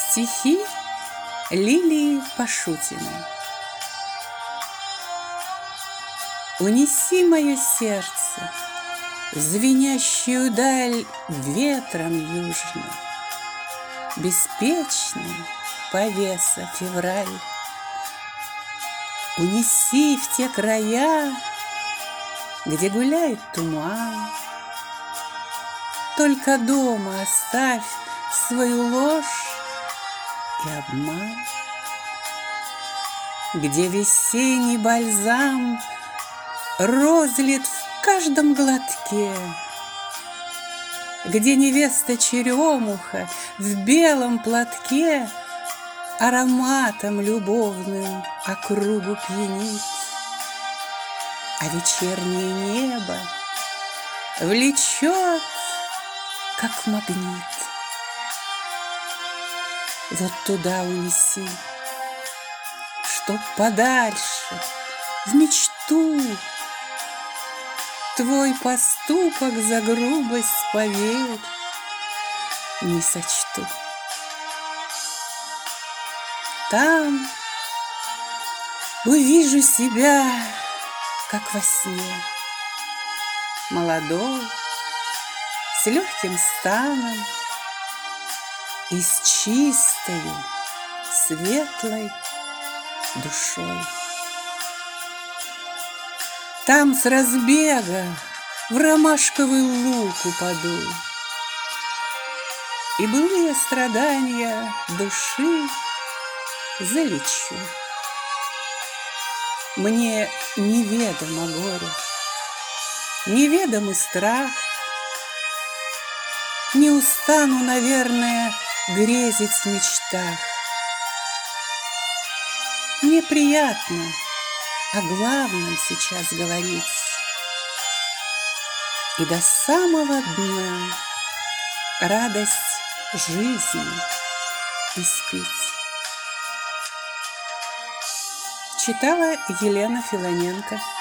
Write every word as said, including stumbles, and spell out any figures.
Стихи Лилии Пашутиной. Унеси мое сердце в звенящую даль ветром южным, беспечный повеса февраль. Унеси в те края, где гуляет туман. Только дома оставь свою ложь и обман, где весенний бальзам розлит в каждом глотке, где невеста черемуха в белом платке ароматом любовным округу пьянит, а вечернее небо влечет, как магнит. Вот туда унеси, чтоб подальше, в мечту. Твой поступок за грубость, поверь, не сочту. Там увижу себя, как во сне, молодой, с легким станом и с чистою, светлой душой. Там с разбега в ромашковый луг упаду, и былые страдания души залечу. Мне неведомо горе, неведомый страх. Не устану, наверное, грезить в мечтах. Мне приятно о главном сейчас говорить и до самого дна радость жизни испить. Читала Елена Филоненко.